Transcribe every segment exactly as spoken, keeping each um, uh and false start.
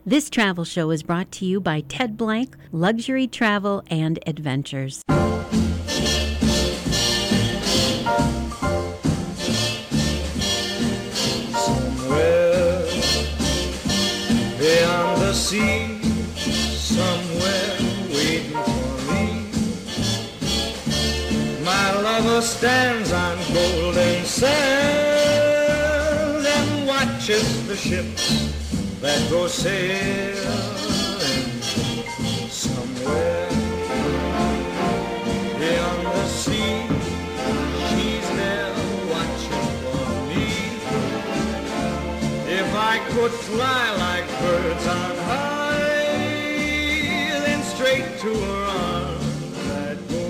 This travel show is brought to you by Ted Blank, Luxury Travel and Adventures. Somewhere beyond the sea, somewhere waiting for me, my lover stands on golden sands and watches the ships that go sailing. Somewhere beyond the sea, she's there watching for me. If I could fly like birds on high, then straight to her arms I'd go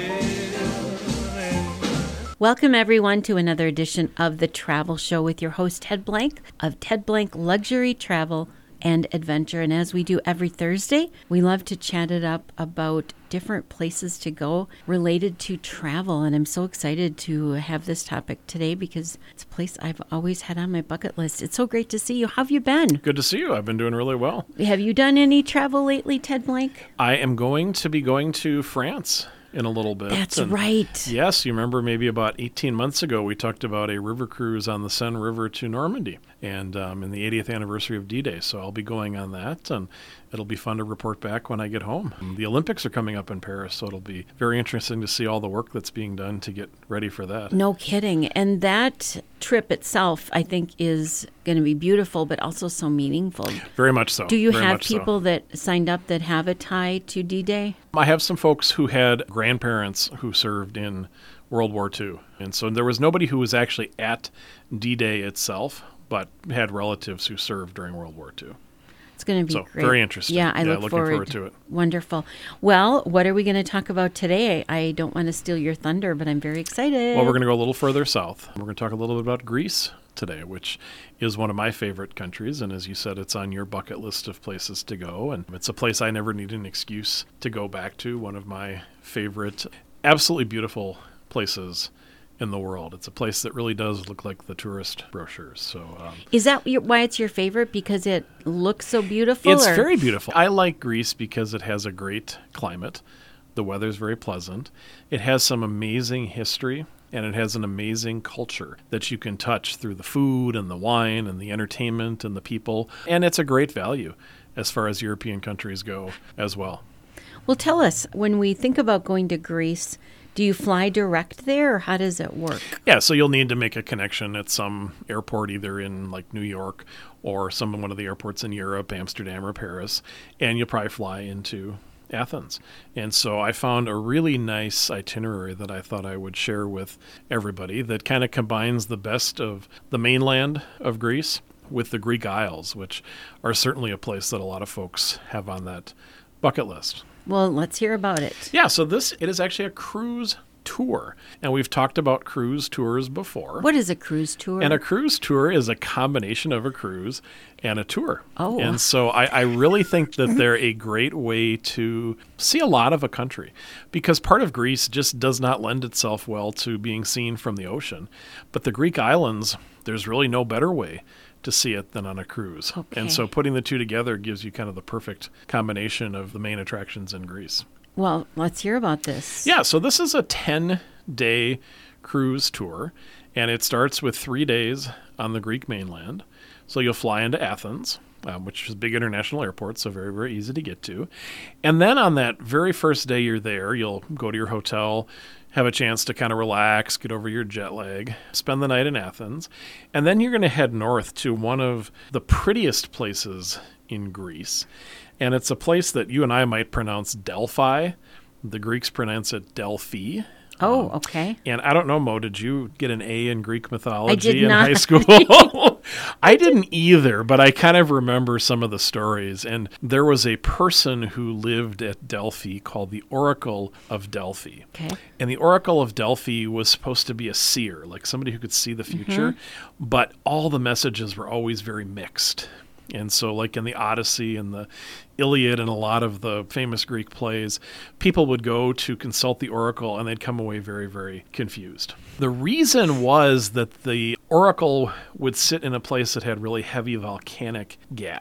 sailing. Welcome, everyone, to another edition of The Travel Show with your host, Ted Blank, of Ted Blank Luxury Travel and Adventure. And as we do every Thursday, we love to chat it up about different places to go related to travel. And I'm so excited to have this topic today because it's a place I've always had on my bucket list. It's so great to see you. How have you been? Good to see you. I've been doing really well. Have you done any travel lately, Ted Blank? I am going to be going to France in a little bit. That's and right. Yes, you remember maybe about eighteen months ago, we talked about a river cruise on the Seine River to Normandy, and um, in the eightieth anniversary of D-Day. So I'll be going on that, and it'll be fun to report back when I get home. The Olympics are coming up in Paris, so it'll be very interesting to see all the work that's being done to get ready for that. No kidding. And that trip itself, I think, is going to be beautiful, but also so meaningful. Very much so. Do you Very have much so. people that signed up that have a tie to D-Day? I have some folks who had grandparents who served in World War Two. And so there was nobody who was actually at D-Day itself, but had relatives who served during World War Two. It's going to be so, great. Very interesting. Yeah, I yeah, look looking forward, forward to it. Wonderful. Well, what are we going to talk about today? I don't want to steal your thunder, but I'm very excited. Well, we're going to go a little further south. We're going to talk a little bit about Greece today, which is one of my favorite countries. And as you said, it's on your bucket list of places to go. And it's a place I never need an excuse to go back to. One of my favorite, absolutely beautiful places in the world. It's a place that really does look like the tourist brochures. So, um, is that your, why it's your favorite? Because it looks so beautiful? It's or? very beautiful. I like Greece because it has a great climate. The weather's very pleasant. It has some amazing history, and it has an amazing culture that you can touch through the food and the wine and the entertainment and the people. And it's a great value as far as European countries go as well. Well, tell us, when we think about going to Greece, do you fly direct there, or how does it work? Yeah, so you'll need to make a connection at some airport, either in like New York or some one of the airports in Europe, Amsterdam or Paris, and you'll probably fly into Athens. And so I found a really nice itinerary that I thought I would share with everybody that kind of combines the best of the mainland of Greece with the Greek Isles, which are certainly a place that a lot of folks have on that bucket list. Well, let's hear about it. Yeah, so this, it is actually a cruise tour. And we've talked about cruise tours before. What is a cruise tour? And a cruise tour is a combination of a cruise and a tour. Oh. And so I, I really think that they're a great way to see a lot of a country, because part of Greece just does not lend itself well to being seen from the ocean. But the Greek islands, there's really no better way to see it than on a cruise. Okay. And so putting the two together gives you kind of the perfect combination of the main attractions in Greece. Well, let's hear about this. Yeah, so this is a ten-day cruise tour, and it starts with three days on the Greek mainland. So you'll fly into Athens, um, which is a big international airport, so very, very easy to get to. And then on that very first day you're there, you'll go to your hotel, have a chance to kind of relax, get over your jet lag, spend the night in Athens, and then you're going to head north to one of the prettiest places in Greece. And it's a place that you and I might pronounce Delphi. The Greeks pronounce it Delphi. Oh, Um, okay. And I don't know, Mo, did you get an A in Greek mythology I did in not. high school? I didn't either, but I kind of remember some of the stories. And there was a person who lived at Delphi called the Oracle of Delphi. Okay. And the Oracle of Delphi was supposed to be a seer, like somebody who could see the future, mm-hmm. but all the messages were always very mixed. And so like in the Odyssey and the Iliad and a lot of the famous Greek plays, people would go to consult the oracle and they'd come away very, very confused. The reason was that the oracle would sit in a place that had really heavy volcanic gas.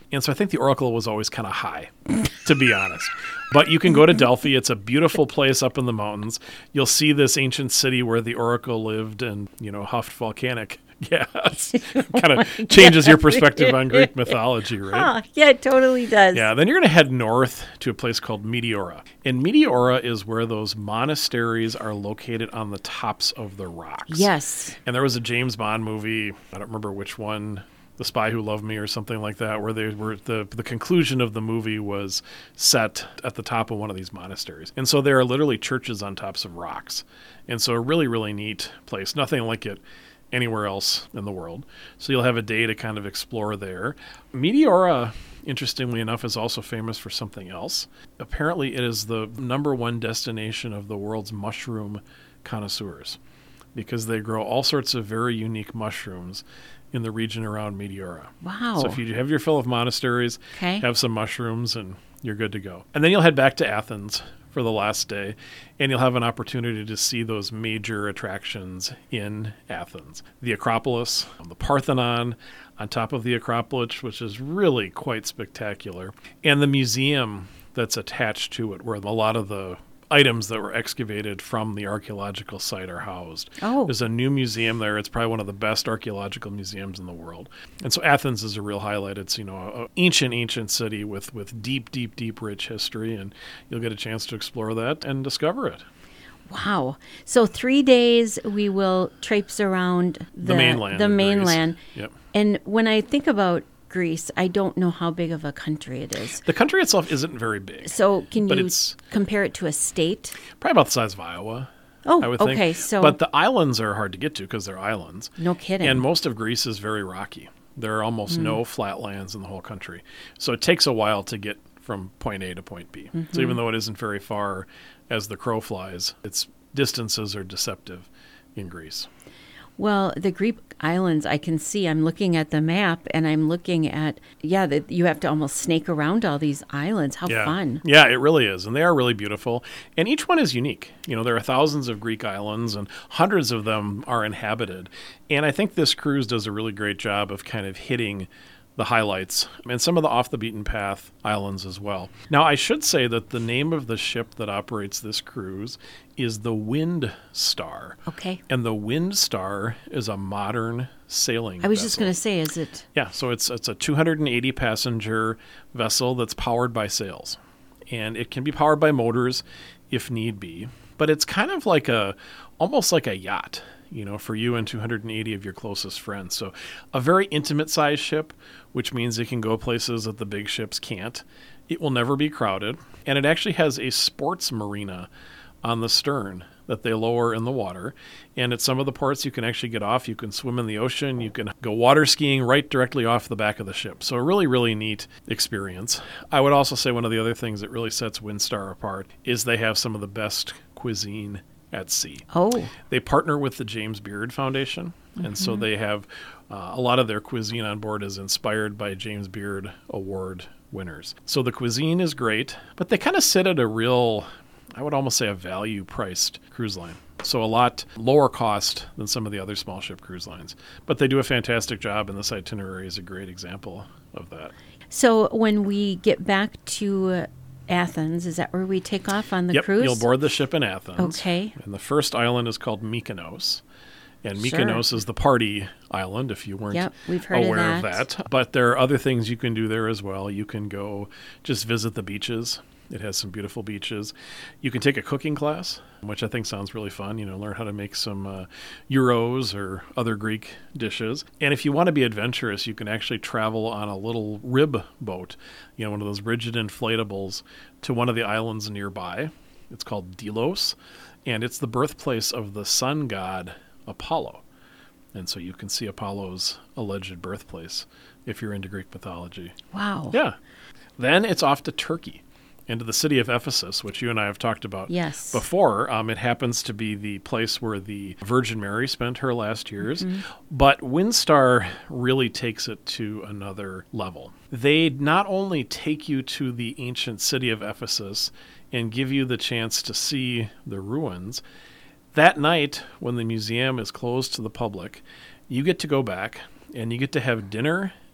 And so I think the Oracle was always kind of high, to be honest. But you can go to Delphi. It's a beautiful place up in the mountains. You'll see this ancient city where the Oracle lived and, you know, huffed volcanic gas. Kind of Oh changes your perspective on Greek mythology, right? Huh, yeah, it totally does. Yeah, then you're going to head north to a place called Meteora. And Meteora is where those monasteries are located on the tops of the rocks. Yes. And there was a James Bond movie, I don't remember which one, The Spy Who Loved Me or something like that, where they were the the conclusion of the movie was set at the top of one of these monasteries. And so there are literally churches on tops of rocks. And so a really, really neat place. Nothing like it anywhere else in the world. So you'll have a day to kind of explore there. Meteora, interestingly enough, is also famous for something else. Apparently it is the number one destination of the world's mushroom connoisseurs because they grow all sorts of very unique mushrooms in the region around Meteora. Wow. So if you have your fill of monasteries, Okay. have some mushrooms, and you're good to go. And then you'll head back to Athens for the last day, and you'll have an opportunity to see those major attractions in Athens. The Acropolis, the Parthenon on top of the Acropolis, which is really quite spectacular, and the museum that's attached to it, where a lot of the items that were excavated from the archaeological site are housed. Oh. There's a new museum there. It's probably one of the best archaeological museums in the world. And so Athens is a real highlight. It's, you know, an ancient, ancient city with, with deep, deep, deep, rich history, and you'll get a chance to explore that and discover it. Wow. So three days we will traipse around the, The mainland The of Greece. mainland. Yep. And when I think about Greece, I don't know how big of a country it is. The country itself isn't very big. So can But you it's- compare it to a state? Probably about the size of Iowa, Oh, I would think. okay. So But the islands are hard to get to because they're islands. no kidding. And most of Greece is very rocky. There are almost no flatlands in the whole country. So it takes a while to get from point A to point B. So even though it isn't very far as the crow flies, its distances are deceptive in Greece. Well, the Greek islands, I can see. I'm looking at the map, and I'm looking at yeah. The, you have to almost snake around all these islands. How Yeah. fun! Yeah, it really is. And they are really beautiful. And each one is unique. You know, there are thousands of Greek islands, and hundreds of them are inhabited. And I think this cruise does a really great job of kind of hitting the highlights and some of the off the beaten path islands as well. Now, I should say that the name of the ship that operates this cruise is the Wind Star. Okay. And the Wind Star is a modern sailing I was just vessel. going to say, is it? Yeah, so it's it's a two hundred eighty passenger vessel that's powered by sails. And it can be powered by motors if need be, but it's kind of like a almost like a yacht, you know, for you and two hundred eighty of your closest friends. So a very intimate sized ship, which means it can go places that the big ships can't. It will never be crowded, and it actually has a sports marina on the stern that they lower in the water. And at some of the ports, you can actually get off. You can swim in the ocean. You can go water skiing right directly off the back of the ship. So a really, really neat experience. I would also say one of the other things that really sets Windstar apart is they have some of the best cuisine at sea. Oh, They partner with the James Beard Foundation, and so they have uh, a lot of their cuisine on board is inspired by James Beard Award winners. So the cuisine is great, but they kind of sit at a real, I would almost say a value-priced cruise line. So a lot lower cost than some of the other small ship cruise lines. But they do a fantastic job, and this itinerary is a great example of that. so when we get back to uh, Athens, is that where we take off on the yep, cruise? you'll board the ship in Athens. Okay. And the first island is called Mykonos. And Sure. Mykonos is the party island, if you weren't Yep, we've heard of aware of that. that. But there are other things you can do there as well. You can go just visit the beaches. It has some beautiful beaches. You can take a cooking class, which I think sounds really fun. You know, learn how to make some uh, gyros or other Greek dishes. And if you want to be adventurous, you can actually travel on a little rib boat, you know, one of those rigid inflatables, to one of the islands nearby. It's called Delos, and it's the birthplace of the sun god Apollo. And so you can see Apollo's alleged birthplace if you're into Greek mythology. Wow. Yeah. Then it's off to Turkey, into the city of Ephesus, which you and I have talked about Yes. before. Um, it happens to be the place where the Virgin Mary spent her last years. Mm-hmm. But Windstar really takes it to another level. They not only take you to the ancient city of Ephesus and give you the chance to see the ruins, that night, when the museum is closed to the public, you get to go back and you get to have dinner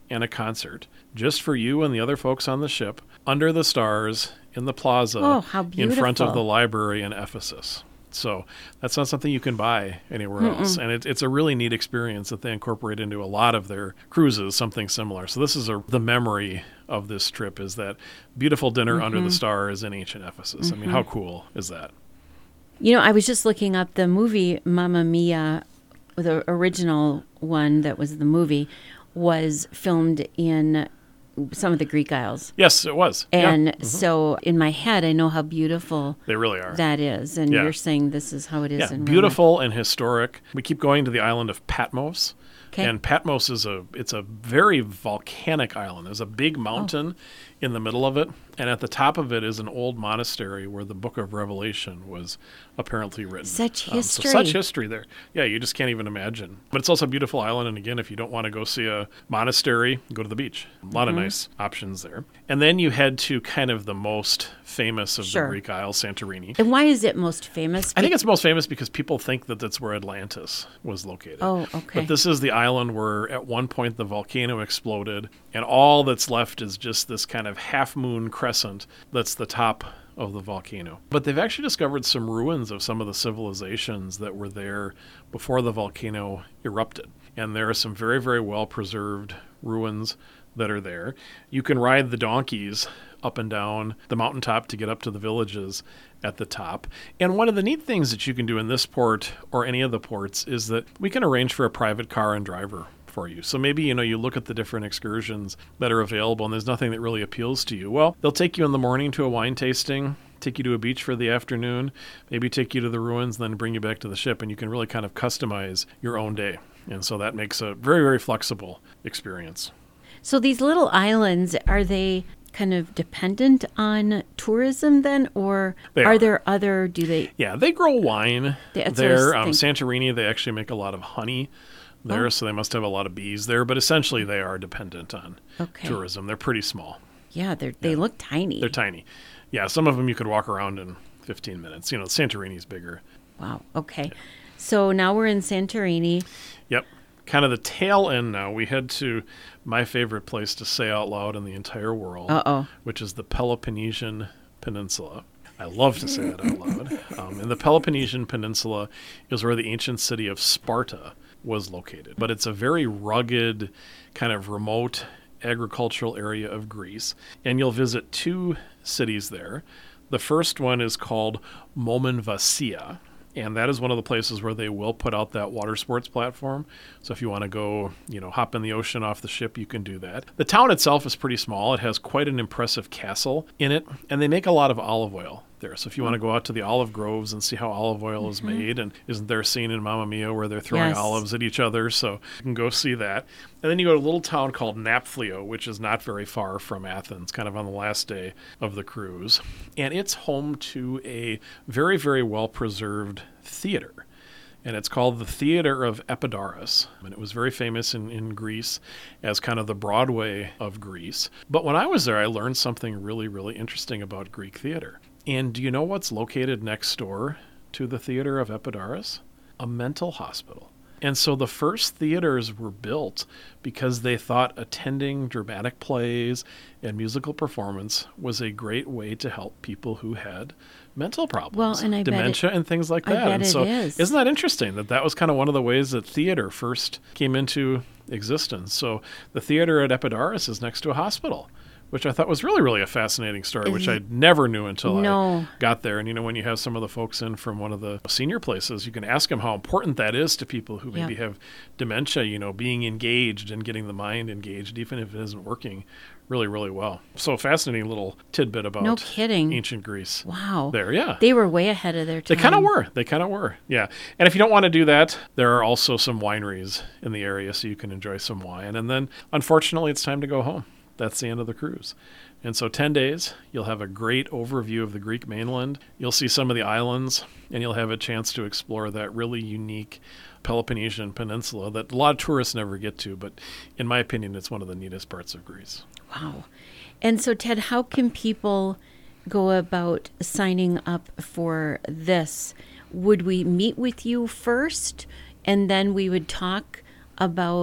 and a concert just for you and the other folks on the ship under the stars in the plaza Oh, how in front of beautiful. the library in Ephesus. So that's not something you can buy anywhere Mm-mm. else. And it, it's a really neat experience that they incorporate into a lot of their cruises, something similar. So this is a, the memory of this trip is that beautiful dinner under the stars in ancient Ephesus. I mean, how cool is that? You know, I was just looking up the movie Mamma Mia, the original one that was the movie, was filmed in some of the Greek Isles. Yes, it was. Yeah. And so in my head, I know how beautiful They really are. that is. And Yeah. you're saying this is how it is Yeah, in real life. beautiful and historic. We keep going to the island of Patmos. Okay. And Patmos is a it's a very volcanic island. There's a big mountain in the middle of it, and at the top of it is an old monastery where the book of Revelation was apparently written. Such Um, so history. such history there. Yeah, you just can't even imagine. But it's also a beautiful island, and again, if you don't want to go see a monastery, go to the beach. A lot Mm-hmm. of nice options there. And then you head to kind of the most famous of Sure. the Greek Isles, Santorini. And why is it most famous? I think it's most famous because people think that that's where Atlantis was located. Oh, okay. But this is the island where at one point the volcano exploded, and all that's left is just this kind of half moon crescent that's the top of the volcano. But they've actually discovered some ruins of some of the civilizations that were there before the volcano erupted. And there are some very, very well preserved ruins that are there. You can ride the donkeys up and down the mountaintop to get up to the villages at the top. And one of the neat things that you can do in this port or any of the ports is that we can arrange for a private car and driver for you. So maybe, you know, you look at the different excursions that are available and there's nothing that really appeals to you. Well, they'll take you in the morning to a wine tasting, take you to a beach for the afternoon, maybe take you to the ruins, then bring you back to the ship, and you can really kind of customize your own day. And so that makes a very, very flexible experience. So these little islands, are they kind of dependent on tourism then? Or They are, are. there other, do they? Yeah, they grow wine That's what I was there. Um, thinking. Santorini, they actually make a lot of honey there, Oh. so they must have a lot of bees there. But essentially, they are dependent on Okay. tourism. They're pretty small. Yeah, they're, they look tiny. They're tiny. Yeah, some of them you could walk around in fifteen minutes. You know, Santorini's bigger. Wow. Okay. So now we're in Santorini. Yep. Kind of the tail end now. We head to my favorite place to say out loud in the entire world, Uh-oh. which is the Peloponnesian Peninsula. I love to say that out loud. Um, and the Peloponnesian Peninsula is where the ancient city of Sparta was located. But it's a very rugged, kind of remote agricultural area of Greece. And you'll visit two cities there. The first one is called Momonvasia. And that is one of the places where they will put out that water sports platform. So if you want to go, you know, hop in the ocean off the ship, you can do that. The town itself is pretty small. It has quite an impressive castle in it, and they make a lot of olive oil there. So if you want to go out to the olive groves and see how olive oil is made, and isn't there a scene in Mamma Mia where they're throwing Yes. olives at each other? So you can go see that. And then you go to a little town called Naphthlio, which is not very far from Athens, kind of on the last day of the cruise. And it's home to a very, very well-preserved theater. And it's called the Theater of Epidaurus. And it was very famous in, in Greece as kind of the Broadway of Greece. But when I was there, I learned something really, really interesting about Greek theater. And do you know what's located next door to the Theater of Epidaurus? A mental hospital. And so the first theaters were built because they thought attending dramatic plays and musical performance was a great way to help people who had mental problems, Well, and I bet it- dementia and things like I that. bet and it so is. isn't that interesting that that was kind of one of the ways that theater first came into existence? So the theater at Epidaurus is next to a hospital, which I thought was really, really a fascinating story, which I never knew until No. I got there. And, you know, when you have some of the folks in from one of the senior places, you can ask them how important that is to people who maybe Yeah. have dementia, you know, being engaged and getting the mind engaged, even if it isn't working really, really well. So fascinating little tidbit about No kidding. ancient Greece. Wow. There, yeah. They were way ahead of their They time. kind of were. They kind of were. Yeah. And if you don't want to do that, there are also some wineries in the area so you can enjoy some wine. And then, unfortunately, it's time to go home. That's the end of the cruise. And so ten days, you'll have a great overview of the Greek mainland. You'll see some of the islands, and you'll have a chance to explore that really unique Peloponnesian Peninsula that a lot of tourists never get to. But in my opinion, it's one of the neatest parts of Greece. Wow. And so, Ted, how can people go about signing up for this? Would we meet with you first, and then we would talk about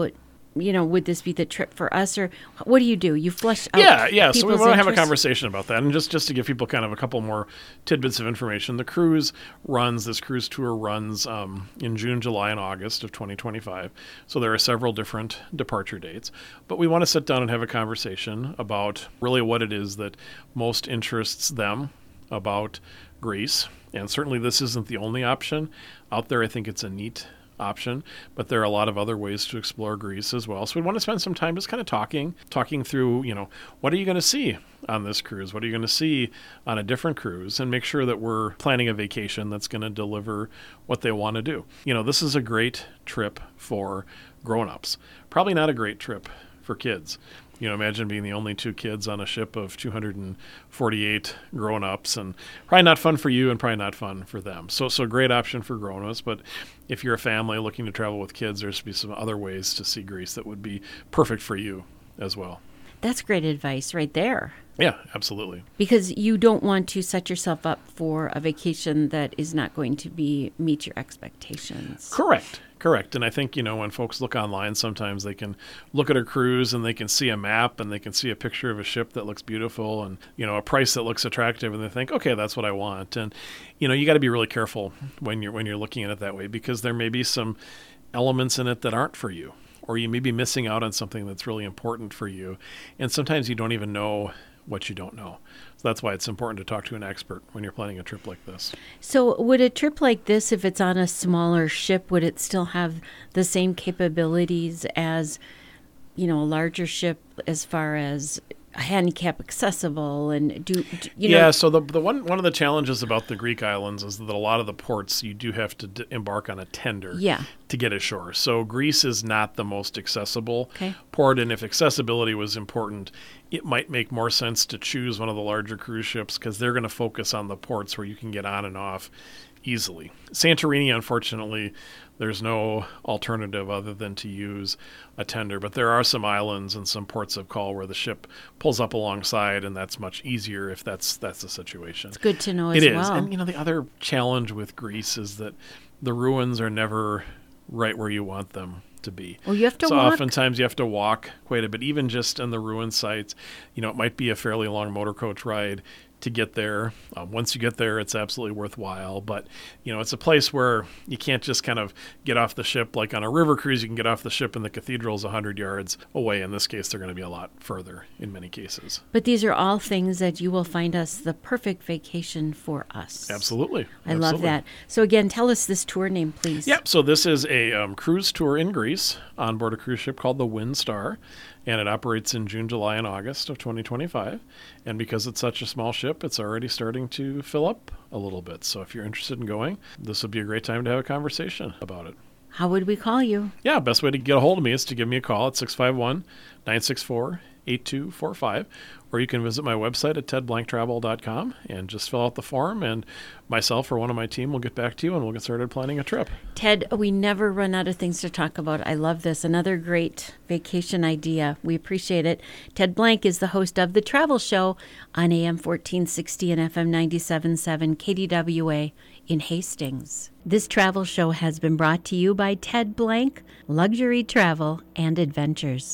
you know, would this be the trip for us, or what do you do? You flush out Yeah, yeah. So we people's want to have a interest? conversation about that, and just just to give people kind of a couple more tidbits of information. The cruise runs. This cruise tour runs um, in June, July, and August of twenty twenty-five. So there are several different departure dates, but we want to sit down and have a conversation about really what it is that most interests them about Greece. And certainly, this isn't the only option out there. I think it's a neat option, but there are a lot of other ways to explore Greece as well. So we want to spend some time just kind of talking, talking through, you know, what are you going to see on this cruise? What are you going to see on a different cruise? And make sure that we're planning a vacation that's going to deliver what they want to do. You know, this is a great trip for grown-ups. Probably not a great trip for kids. You know, imagine being the only two kids on a ship of two hundred forty-eight grown-ups, and probably not fun for you and probably not fun for them. So, so great option for grown-ups, but if you're a family looking to travel with kids, there's be some other ways to see Greece that would be perfect for you as well. That's great advice right there. Yeah, absolutely. Because you don't want to set yourself up for a vacation that is not going to be meet your expectations. Correct. Correct. And I think, you know, when folks look online, sometimes they can look at a cruise and they can see a map and they can see a picture of a ship that looks beautiful and, you know, a price that looks attractive, and they think, okay, that's what I want. And, you know, you got to be really careful when you're when you're looking at it that way, because there may be some elements in it that aren't for you, or you may be missing out on something that's really important for you. And sometimes you don't even know what you don't know. So that's why it's important to talk to an expert when you're planning a trip like this. So would a trip like this, if it's on a smaller ship, would it still have the same capabilities as, you know, a larger ship as far as handicap accessible and do, do you know? Yeah, so the the one one of the challenges about the Greek islands is that a lot of the ports you do have to d- embark on a tender Yeah. to get ashore. So Greece is not the most accessible Okay. port, and if accessibility was important, it might make more sense to choose one of the larger cruise ships because they're going to focus on the ports where you can get on and off easily. Santorini, unfortunately, there's no alternative other than to use a tender, but there are some islands and some ports of call where the ship pulls up alongside, and that's much easier if that's that's the situation. It's good to know It as is. well. And, you know, the other challenge with Greece is that the ruins are never right where you want them to be. Well, you have to so walk. oftentimes you have to walk quite a bit, even just on the ruin sites. You know, it might be a fairly long motor coach ride to get there. Um, once you get there, it's absolutely worthwhile. But, you know, it's a place where you can't just kind of get off the ship. Like on a river cruise, you can get off the ship and the cathedral's one hundred yards away. In this case, they're going to be a lot further in many cases. But these are all things that you will find us the perfect vacation for us. Absolutely. I love Absolutely. that. So again, tell us this tour name, please. Yep. So this is a um, cruise tour in Greece on board a cruise ship called the Windstar, and it operates in June, July, and August of twenty twenty-five. And because it's such a small ship, it's already starting to fill up a little bit. So if you're interested in going, this would be a great time to have a conversation about it. How would we call you? Yeah, best way to get a hold of me is to give me a call at six five one, nine six four, eight two four five, or you can visit my website at ted blank travel dot com and just fill out the form, and myself or one of my team will get back to you and we'll get started planning a trip. Ted, we never run out of things to talk about. I love this. Another great vacation idea. We appreciate it. Ted Blank is the host of The Travel Show on A M fourteen sixty and F M ninety-seven point seven K D W A in Hastings. This travel show has been brought to you by Ted Blank, Luxury Travel and Adventures.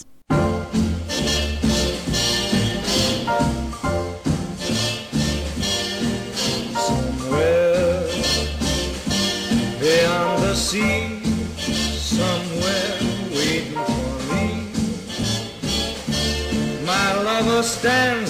Somewhere beyond the sea, somewhere waiting for me, my lover stands